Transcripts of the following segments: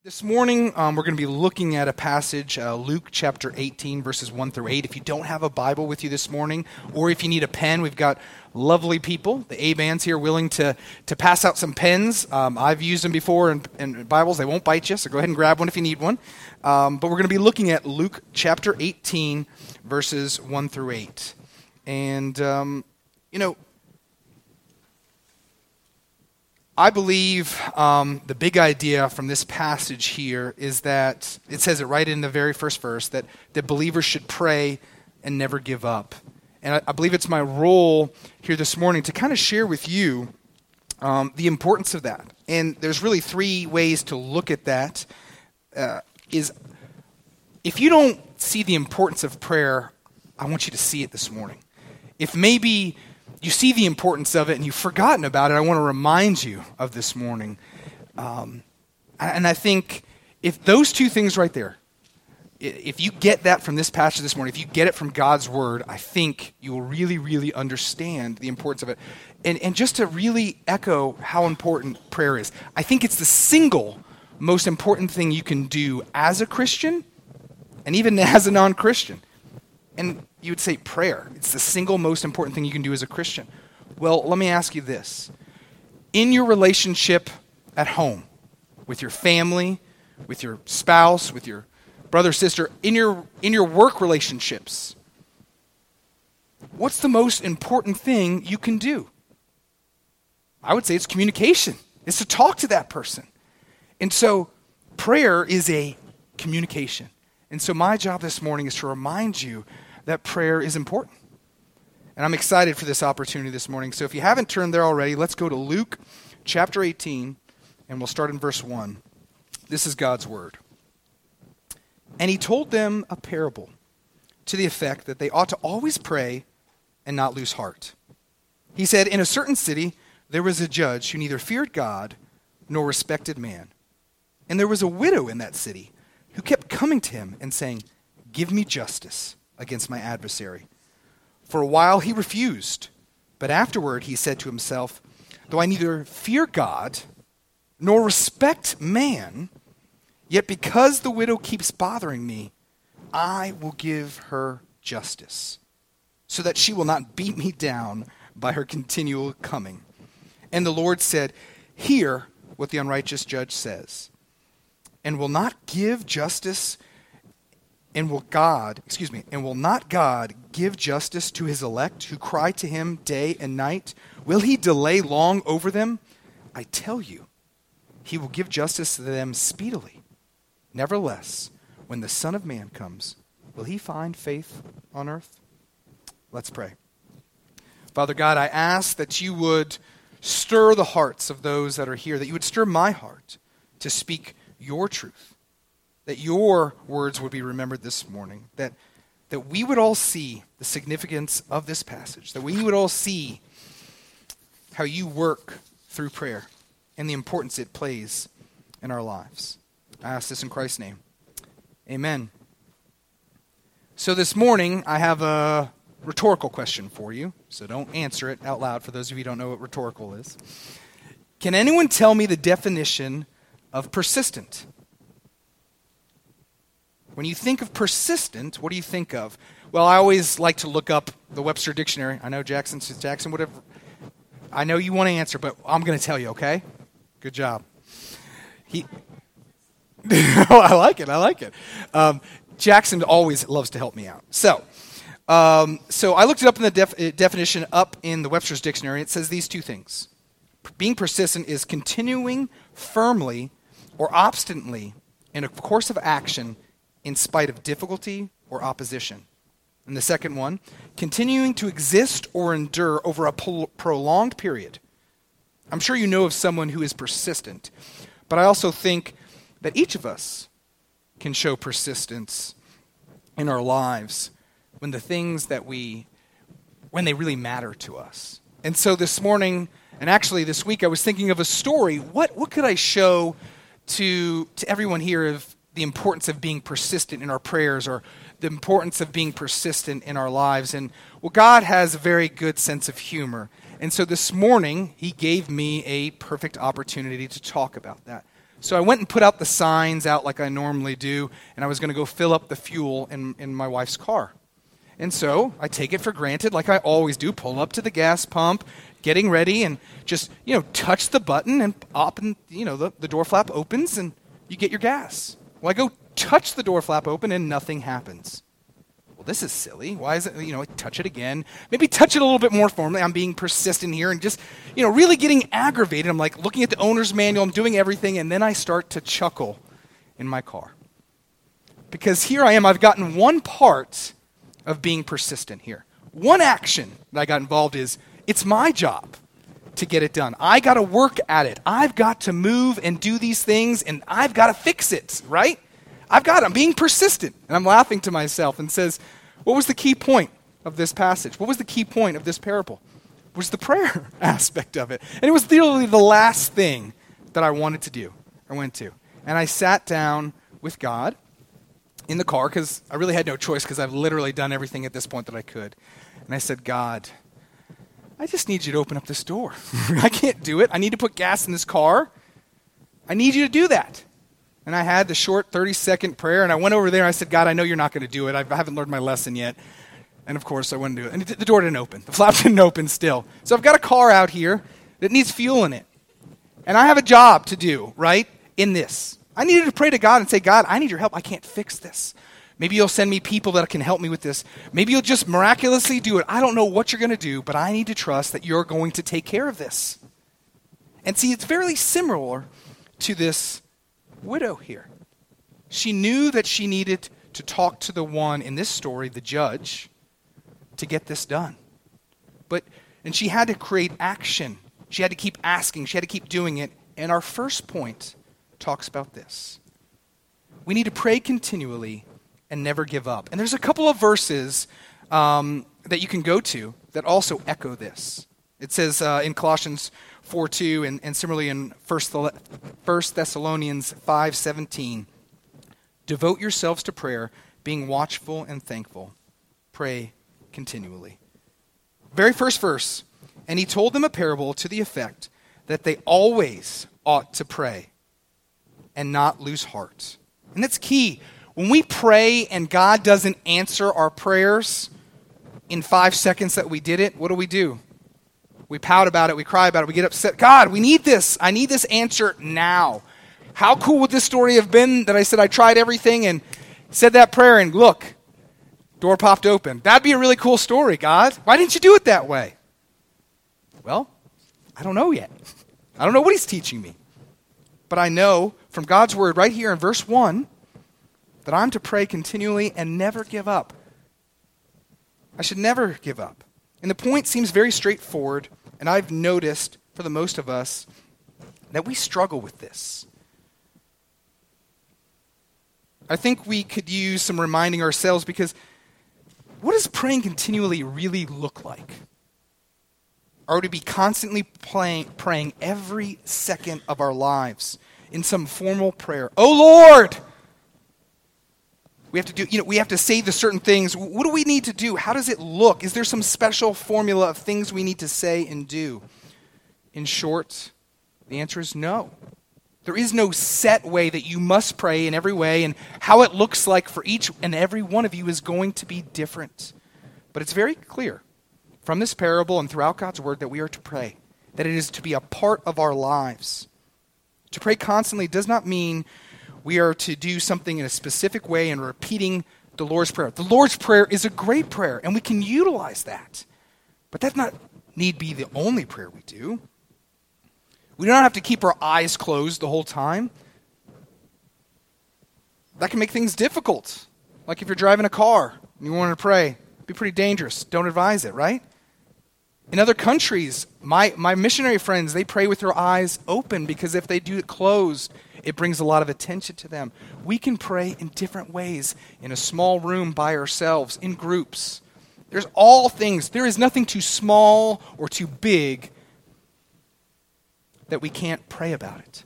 This morning, we're going to be looking at a passage, Luke chapter 18, verses 1 through 8. If you don't have a Bible with you this morning, or if you need a pen, we've got lovely people, the A-bands here, willing to pass out some pens. I've used them before in Bibles. They won't bite you, so go ahead and grab one if you need one. But we're going to be looking at Luke chapter 18, verses 1 through 8. And, I believe the big idea from this passage here is that, it says it right in the very first verse, that believers should pray and never give up. And I believe it's my role here this morning to kind of share with you the importance of that. And there's really three ways to look at that. Is if you don't see the importance of prayer, I want you to see it this morning. If maybe you see the importance of it and you've forgotten about it, I want to remind you of this morning. And I think if those two things right there, if you get that from this passage this morning, if you get it from God's Word, I think you will really, really understand the importance of it. And just to really echo how important prayer is, I think it's the single most important thing you can do as a Christian and even as a non-Christian. And you would say prayer. It's the single most important thing you can do as a Christian. Well, let me ask you this. In your relationship at home, with your family, with your spouse, with your brother, sister, in your work relationships, what's the most important thing you can do? I would say it's communication. It's to talk to that person. And so prayer is a communication. And so my job this morning is to remind you that prayer is important. And I'm excited for this opportunity this morning. So if you haven't turned there already, let's go to Luke chapter 18, and we'll start in verse 1. This is God's word. And he told them a parable to the effect that they ought to always pray and not lose heart. He said, in a certain city there was a judge who neither feared God nor respected man. And there was a widow in that city who kept coming to him and saying, give me justice against my adversary. For a while he refused, but afterward he said to himself, though I neither fear God nor respect man, yet because the widow keeps bothering me, I will give her justice, so that she will not beat me down by her continual coming. And the Lord said, hear what the unrighteous judge says. And will not God give justice to his elect who cry to him day and night? Will he delay long over them? I tell you, he will give justice to them speedily. Nevertheless, when the Son of Man comes, will he find faith on earth? Let's pray. Father God, I ask that you would stir the hearts of those that are here, that you would stir my heart to speak your truth, that your words would be remembered this morning, that we would all see the significance of this passage, that we would all see how you work through prayer and the importance it plays in our lives. I ask this in Christ's name. Amen. So this morning, I have a rhetorical question for you, so don't answer it out loud for those of you who don't know what rhetorical is. Can anyone tell me the definition of persistent? When you think of persistent, what do you think of? Well, I always like to look up the Webster Dictionary. I know Jackson, whatever. I know you want to answer, but I'm going to tell you, okay? Good job. I like it. Jackson always loves to help me out. So I looked it up in the definition up in the Webster's Dictionary. It says these two things. Being persistent is continuing firmly or obstinately in a course of action in spite of difficulty or opposition. And the second one, continuing to exist or endure over a prolonged period. I'm sure you know of someone who is persistent, but I also think that each of us can show persistence in our lives when the things when they really matter to us. And so this morning, and actually this week, I was thinking of a story. What could I show to everyone here of the importance of being persistent in our prayers, or the importance of being persistent in our lives? And well, God has a very good sense of humor. And so this morning, he gave me a perfect opportunity to talk about that. So I went and put out the signs out like I normally do, and I was going to go fill up the fuel in my wife's car. And so I take it for granted, like I always do, pull up to the gas pump, getting ready, and just, touch the button, and up, and, the door flap opens, and you get your gas. Well, I go touch the door flap open, and nothing happens. Well, this is silly. Why is it, I touch it again. Maybe touch it a little bit more formally. I'm being persistent here and just, really getting aggravated. I'm like looking at the owner's manual. I'm doing everything, and then I start to chuckle in my car. Because here I am. I've gotten one part of being persistent here. One action that I got involved is, it's my job to get it done. I got to work at it. I've got to move and do these things, and I've got to fix it, right? I'm being persistent. And I'm laughing to myself and says, what was the key point of this passage? What was the key point of this parable? It was the prayer aspect of it. And it was literally the last thing that I wanted to do. I went to. And I sat down with God in the car, because I really had no choice, because I've literally done everything at this point that I could. And I said, God, I just need you to open up this door. I can't do it. I need to put gas in this car. I need you to do that. And I had the short 30-second prayer, and I went over there and I said, God, I know you're not going to do it. I haven't learned my lesson yet. And of course, I wouldn't do it. And the door didn't open. The flap didn't open still. So I've got a car out here that needs fuel in it. And I have a job to do, right, in this. I needed to pray to God and say, God, I need your help. I can't fix this. Maybe you'll send me people that can help me with this. Maybe you'll just miraculously do it. I don't know what you're going to do, but I need to trust that you're going to take care of this. And see, it's very similar to this widow here. She knew that she needed to talk to the one in this story, the judge, to get this done. And she had to create action. She had to keep asking. She had to keep doing it. And our first point talks about this. We need to pray continually and never give up. And there's a couple of verses that you can go to that also echo this. It says in Colossians 4:2 and similarly in 1 Thessalonians 5:17, devote yourselves to prayer, being watchful and thankful. Pray continually. Very first verse, and he told them a parable to the effect that they always ought to pray and not lose heart. And that's key. When we pray and God doesn't answer our prayers in 5 seconds that we did it, what do? We pout about it, we cry about it, we get upset. God, we need this. I need this answer now. How cool would this story have been that I said I tried everything and said that prayer and look, door popped open. That'd be a really cool story, God. Why didn't you do it that way? Well, I don't know yet. I don't know what he's teaching me. But I know from God's word right here in verse 1 that I'm to pray continually and never give up. I should never give up. And the point seems very straightforward, and I've noticed for the most of us that we struggle with this. I think we could use some reminding ourselves, because what does praying continually really look like? Are we to be constantly praying every second of our lives in some formal prayer? Oh Lord! We have to do, we have to say the certain things. What do we need to do? How does it look? Is there some special formula of things we need to say and do? In short, the answer is no. There is no set way that you must pray in every way, and how it looks like for each and every one of you is going to be different. But it's very clear from this parable and throughout God's word that we are to pray, that it is to be a part of our lives. To pray constantly does not mean we are to do something in a specific way and repeating the Lord's Prayer. The Lord's Prayer is a great prayer, and we can utilize that. But that not need be the only prayer we do. We don't have to keep our eyes closed the whole time. That can make things difficult. Like if you're driving a car and you want to pray, it'd be pretty dangerous. Don't advise it, right? In other countries, my missionary friends, they pray with their eyes open, because if they do it closed, it brings a lot of attention to them. We can pray in different ways, in a small room by ourselves, in groups. There's all things. There is nothing too small or too big that we can't pray about it.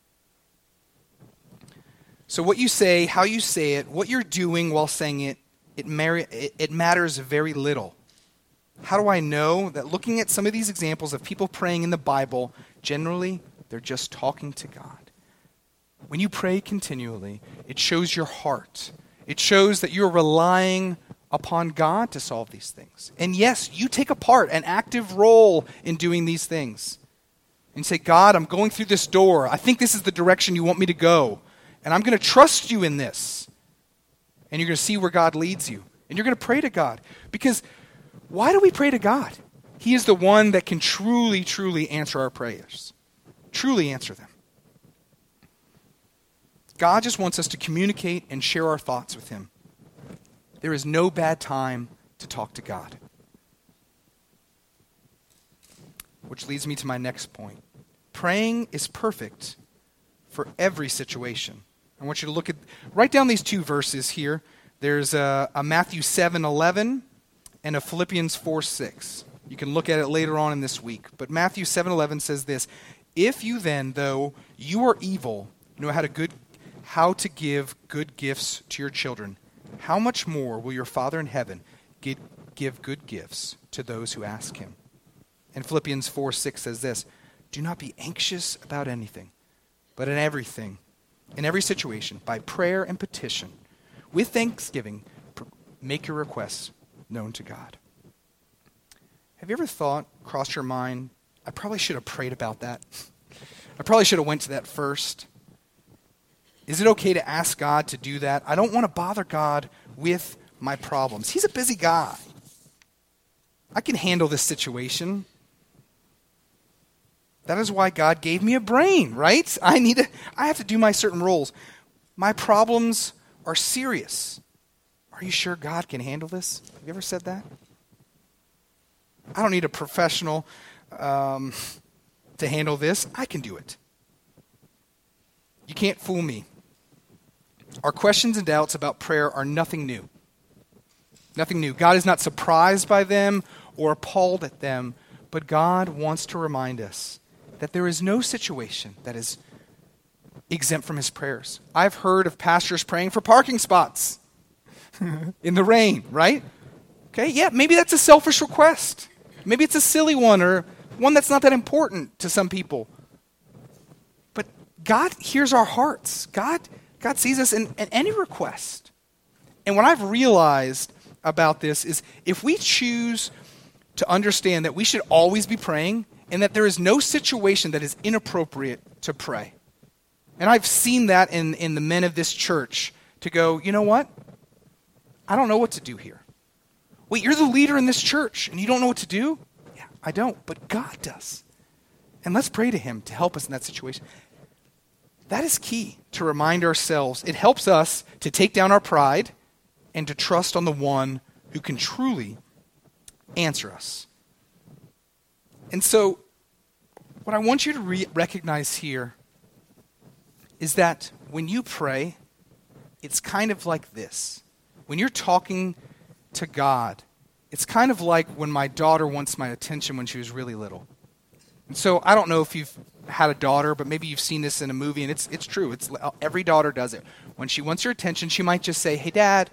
So what you say, how you say it, what you're doing while saying it, it matters very little. How do I know that looking at some of these examples of people praying in the Bible, generally, they're just talking to God? When you pray continually, it shows your heart. It shows that you're relying upon God to solve these things. And yes, you take a part, an active role in doing these things. And you say, God, I'm going through this door. I think this is the direction you want me to go. And I'm going to trust you in this. And you're going to see where God leads you. And you're going to pray to God. Because why do we pray to God? He is the one that can truly, truly answer our prayers. Truly answer them. God just wants us to communicate and share our thoughts with him. There is no bad time to talk to God. Which leads me to my next point. Praying is perfect for every situation. I want you to write down these two verses here. There's a Matthew 7:11 and a Philippians 4:6. You can look at it later on in this week. But Matthew 7:11 says this, if you then, though you are evil, know how to give good gifts to your children, how much more will your Father in heaven give good gifts to those who ask him? And Philippians 4:6 says this, do not be anxious about anything, but in everything, in every situation, by prayer and petition, with thanksgiving, make your requests known to God. Have you ever crossed your mind, I probably should have prayed about that. I probably should have went to that first. Is it okay to ask God to do that? I don't want to bother God with my problems. He's a busy guy. I can handle this situation. That is why God gave me a brain, right? I have to do my certain roles. My problems are serious. Are you sure God can handle this? Have you ever said that? I don't need a professional to handle this. I can do it. You can't fool me. Our questions and doubts about prayer are nothing new. Nothing new. God is not surprised by them or appalled at them, but God wants to remind us that there is no situation that is exempt from his prayers. I've heard of pastors praying for parking spots in the rain, right? Okay, yeah, maybe that's a selfish request. Maybe it's a silly one or one that's not that important to some people. But God hears our hearts. God sees us in any request. And what I've realized about this is if we choose to understand that we should always be praying and that there is no situation that is inappropriate to pray. And I've seen that in the men of this church to go, you know what? I don't know what to do here. Wait, you're the leader in this church and you don't know what to do? Yeah, I don't, but God does. And let's pray to him to help us in that situation. That is key to remind ourselves. It helps us to take down our pride and to trust on the one who can truly answer us. And so, what I want you to recognize here is that when you pray, it's kind of like this. When you're talking to God, it's kind of like when my daughter wants my attention when she was really little. And so, I don't know if you've had a daughter, but maybe you've seen this in a movie, and it's true. Every daughter does it. When she wants your attention, she might just say, hey, Dad.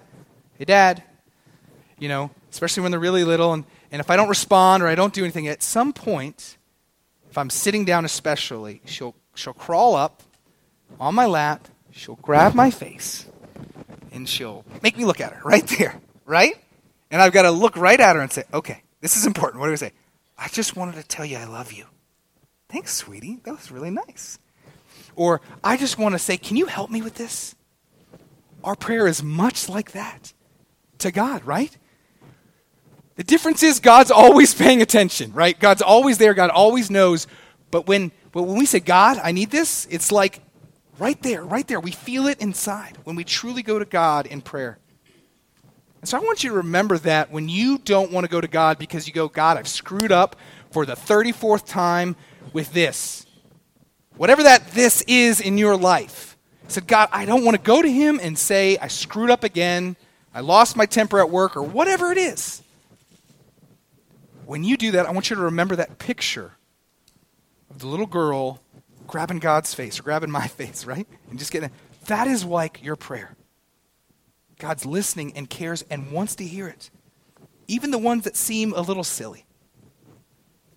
You know, especially when they're really little. And if I don't respond or I don't do anything, at some point, if I'm sitting down especially, she'll crawl up on my lap, she'll grab my face, and she'll make me look at her right there, right? And I've got to look right at her and say, okay, this is important. What do I say? I just wanted to tell you I love you. Thanks, sweetie. That was really nice. Or I just want to say, can you help me with this? Our prayer is much like that to God, right? The difference is God's always paying attention, right? God's always there. God always knows. But when we say, God, I need this, it's like right there. We feel it inside when we truly go to God in prayer. And so I want you to remember that when you don't want to go to God because you go, God, I've screwed up for the 34th time with this. Whatever this is in your life. I said, God, I don't want to go to him and say, I screwed up again. I lost my temper at work or whatever it is. When you do that, I want you to remember that picture of the little girl grabbing God's face or grabbing my face, right? And just getting it. That is like your prayer. God's listening and cares and wants to hear it. Even the ones that seem a little silly.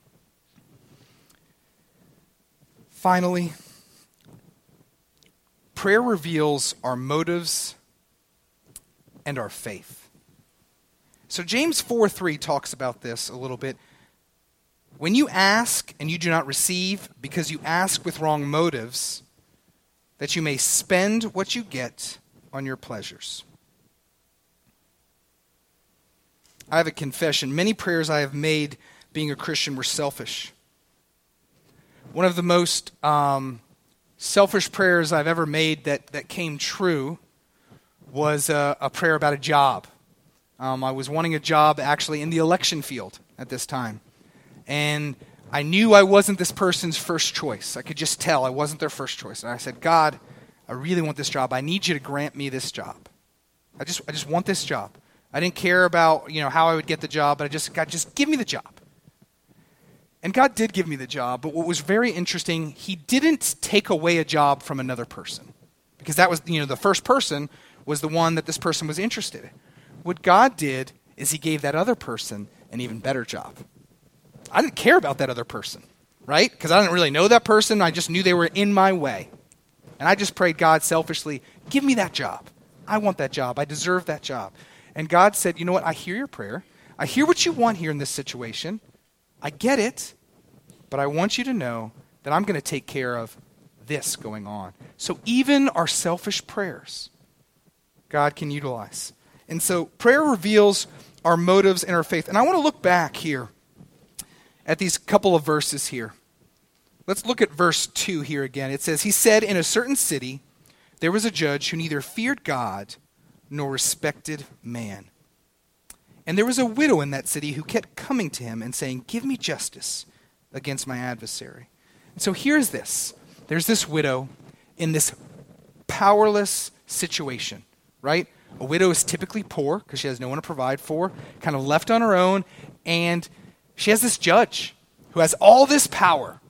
Finally, prayer reveals our motives and our faith. So James 4:3 talks about this a little bit. When you ask and you do not receive because you ask with wrong motives, that you may spend what you get on your pleasures. I have a confession. Many prayers I have made being a Christian were selfish. One of the most selfish prayers I've ever made that came true was a prayer about a job. I was wanting a job actually in the election field at this time. And I knew I wasn't this person's first choice. I could just tell I wasn't their first choice. And I said, God, I really want this job. I need you to grant me this job. I just want this job. I didn't care about, how I would get the job, but God, just give me the job. And God did give me the job, but what was very interesting, he didn't take away a job from another person. Because that was, the first person was the one that this person was interested in. What God did is he gave that other person an even better job. I didn't care about that other person, right? Because I didn't really know that person. I just knew they were in my way. And I just prayed, God, selfishly, give me that job. I want that job. I deserve that job. And God said, you know what? I hear your prayer. I hear what you want here in this situation. I get it. But I want you to know that I'm going to take care of this going on. So even our selfish prayers, God can utilize. And so prayer reveals our motives and our faith. And I want to look back here at these couple of verses here. Let's look at verse 2 here again. It says, he said, in a certain city there was a judge who neither feared God nor respected man. And there was a widow in that city who kept coming to him and saying, give me justice against my adversary. And so here's this. There's this widow in this powerless situation, right? A widow is typically poor because she has no one to provide for, kind of left on her own, and she has this judge who has all this power,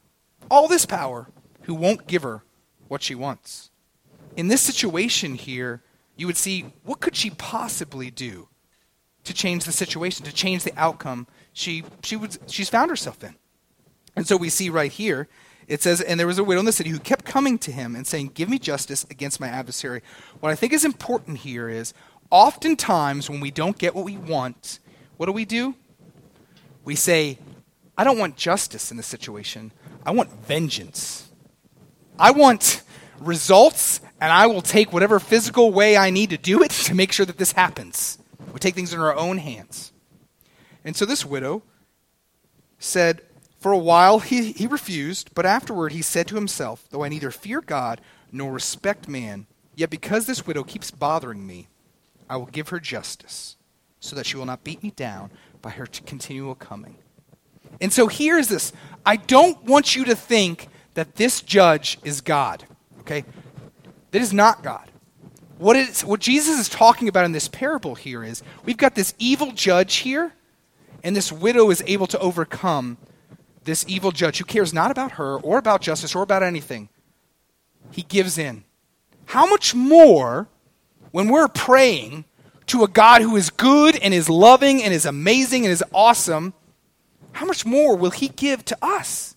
who won't give her what she wants. In this situation here, you would see, what could she possibly do to change the situation, to change the outcome she's found herself in? And so we see right here, it says, and there was a widow in the city who kept coming to him and saying, give me justice against my adversary. What I think is important here is, oftentimes when we don't get what we want, what do? We say, I don't want justice in this situation. I want vengeance. I want results, and I will take whatever physical way I need to do it to make sure that this happens. We take things in our own hands. And so this widow said, for a while he refused, but afterward he said to himself, though I neither fear God nor respect man, yet because this widow keeps bothering me, I will give her justice, so that she will not beat me down by her continual coming. And so here's this. I don't want you to think that this judge is God, okay? That is not God. What Jesus is talking about in this parable here is, we've got this evil judge here, and this widow is able to overcome this evil judge who cares not about her or about justice or about anything. He gives in. How much more when we're praying to a God who is good and is loving and is amazing and is awesome, how much more will he give to us?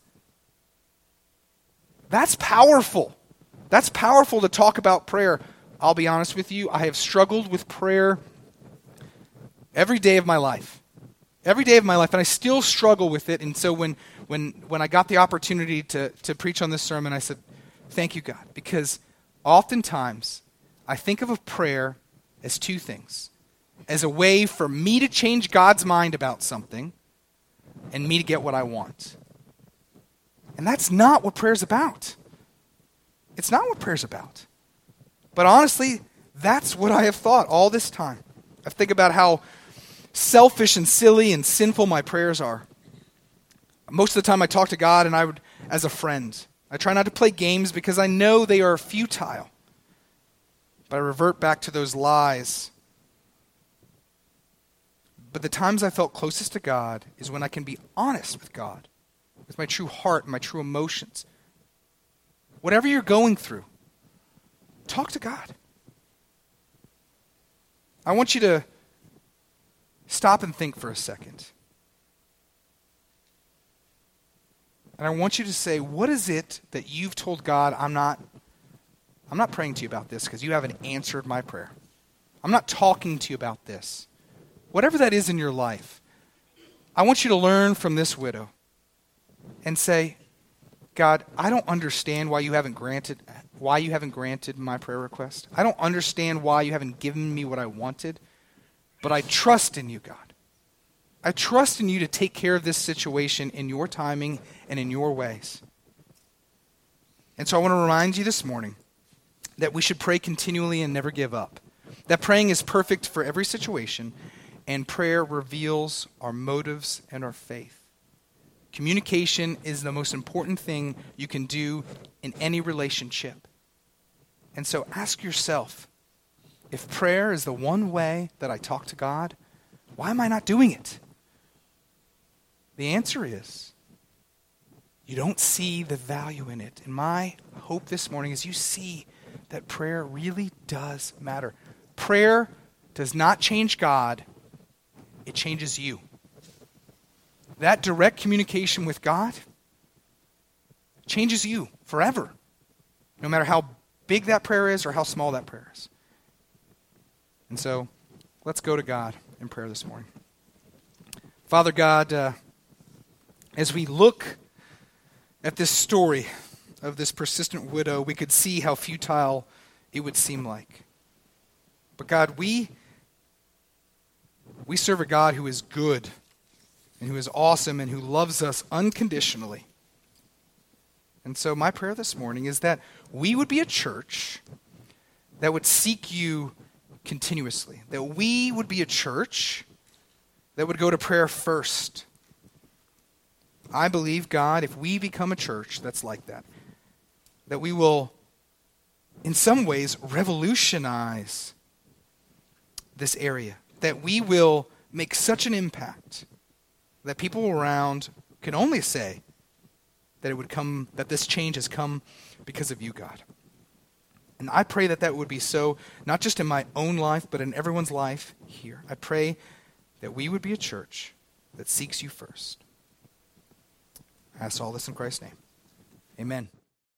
That's powerful. That's powerful to talk about prayer. I'll be honest with you, I have struggled with prayer every day of my life. Every day of my life, and I still struggle with it. And so when I got the opportunity to preach on this sermon, I said, thank you, God, because oftentimes I think of a prayer as two things. As a way for me to change God's mind about something and me to get what I want. And that's not what prayer's about. It's not what prayer's about. But honestly, that's what I have thought all this time. I think about how selfish and silly and sinful my prayers are. Most of the time I talk to God and I would, as a friend, I try not to play games because I know they are futile. But I revert back to those lies. But the times I felt closest to God is when I can be honest with God, with my true heart and my true emotions. Whatever you're going through, talk to God. I want you to stop and think for a second. And I want you to say, what is it that you've told God I'm not I'm not praying to you about this because you haven't answered my prayer. I'm not talking to you about this. Whatever that is in your life, I want you to learn from this widow and say, God, I don't understand why you haven't granted my prayer request. I don't understand why you haven't given me what I wanted, but I trust in you, God. I trust in you to take care of this situation in your timing and in your ways. And so I want to remind you this morning that we should pray continually and never give up. That praying is perfect for every situation, and prayer reveals our motives and our faith. Communication is the most important thing you can do in any relationship. And so ask yourself, if prayer is the one way that I talk to God, why am I not doing it? The answer is, you don't see the value in it. And my hope this morning is you see that prayer really does matter. Prayer does not change God, it changes you. That direct communication with God changes you forever, no matter how big that prayer is or how small that prayer is. And so, let's go to God in prayer this morning. Father God, as we look at this story of this persistent widow, we could see how futile it would seem like. But God, we serve a God who is good and who is awesome and who loves us unconditionally. And so my prayer this morning is that we would be a church that would seek you continuously. That we would be a church that would go to prayer first. I believe, God, if we become a church that's like that, that we will, in some ways, revolutionize this area. That we will make such an impact that people around can only say that this change has come because of you, God. And I pray that that would be so, not just in my own life, but in everyone's life here. I pray that we would be a church that seeks you first. I ask all this in Christ's name. Amen.